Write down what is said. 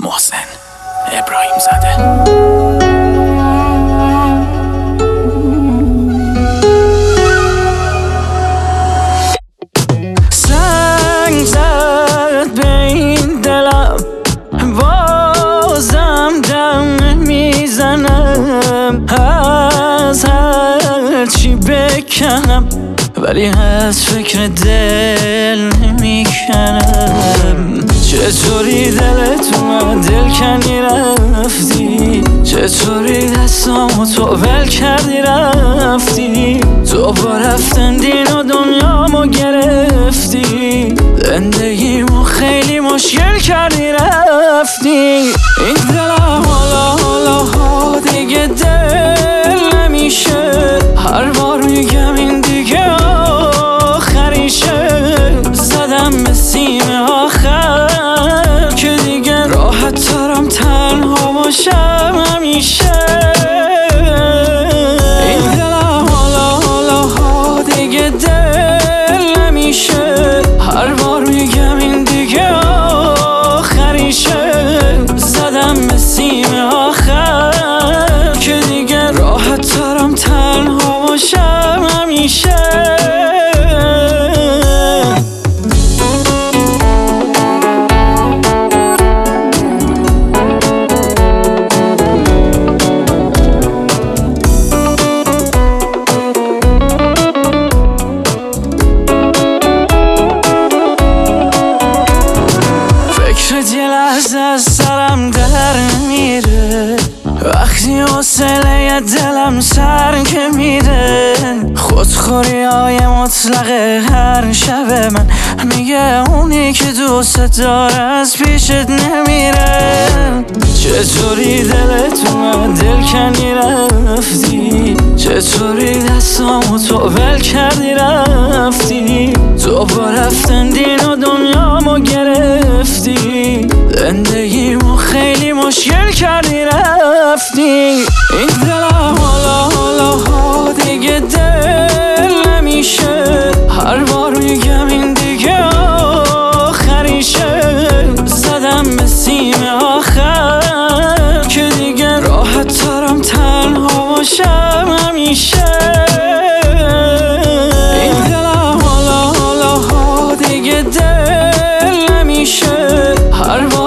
محسن ابراهیم زاده. سنگ زد به این دلم، بازم دم میزنم. از هر چی بکنم ولی از فکر دل نمیکنم. چطوری دلت اومد دل کنی رفتی، چطوری دستامو تو ول کردی رفتی. تو با رفتن دین و دنیامو گرفتی، زندگیمو خیلی مشکل کردی رفتی. این دلم حالا دیگه دل نمیشه، هر بار میگم این دیگه آخریشه. زدم به سیم آخر که دیگه راحت ترم تنها باشم همیشه. این دلم حالا دیگه دل نمیشه، هر بار میگم این دیگه آخریشه. زدم به سیم آخر که دیگه راحت ترم تنها باشم همیشه. یه لحظه از سرم در میره، وقتی حوصله دلم سر که میره. خودخوری های مطلق هر شب من میگه اونی که دوست داره از پیشت نمیره. چطوری دلت اومد دل کنی رفتی، چطوری دستامو تو ول کردی رفتی. تو با رفتن دین و دنیامو گرفتی، زندگیمو خیلی مشکل کردی رفتی. این دلم حالا دیگه دل نمیشه، هر بار میگم این دیگه آخریشه. زدم به سیم آخر که دیگه راحت ترم تنها باشم همیشه. این دلم حالا دیگه دل نمیشه، هر بار